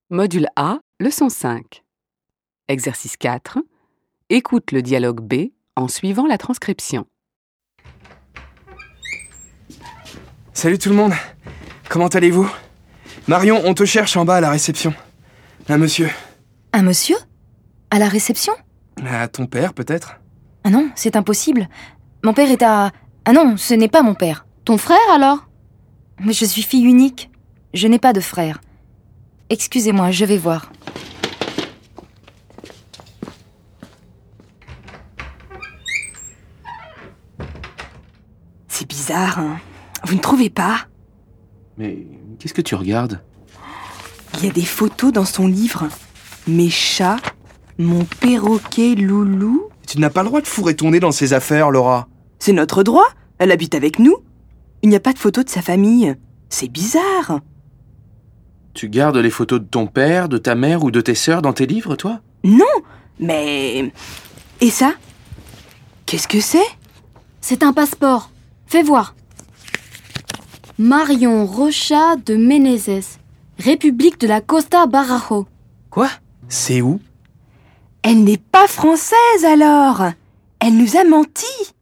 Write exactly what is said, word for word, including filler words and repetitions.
Module A, leçon cinq. Exercice quatre. Écoute le dialogue B en suivant la transcription. Salut tout le monde, comment allez-vous? Marion, on te cherche en bas à la réception. Un monsieur. Un monsieur? À la réception? À ton père, peut-être? Ah non, c'est impossible. Mon père est à... Ah non, ce n'est pas mon père. Ton frère, alors? Mais je suis fille unique. Je n'ai pas de frère. Excusez-moi, je vais voir. C'est bizarre, hein? Vous ne trouvez pas? Mais qu'est-ce que tu regardes? Il y a des photos dans son livre. Mes chats, mon perroquet Loulou. Tu n'as pas le droit de fourrer ton nez dans ses affaires, Laura. C'est notre droit. Elle habite avec nous. Il n'y a pas de photos de sa famille. C'est bizarre. Tu gardes les photos de ton père, de ta mère ou de tes sœurs dans tes livres, toi? Non, mais... Et ça? Qu'est-ce que c'est? C'est un passeport. Fais voir. Marion Rocha de Menezes, République de la Costa Barajo. Quoi? C'est où? Elle n'est pas française alors. Elle nous a menti.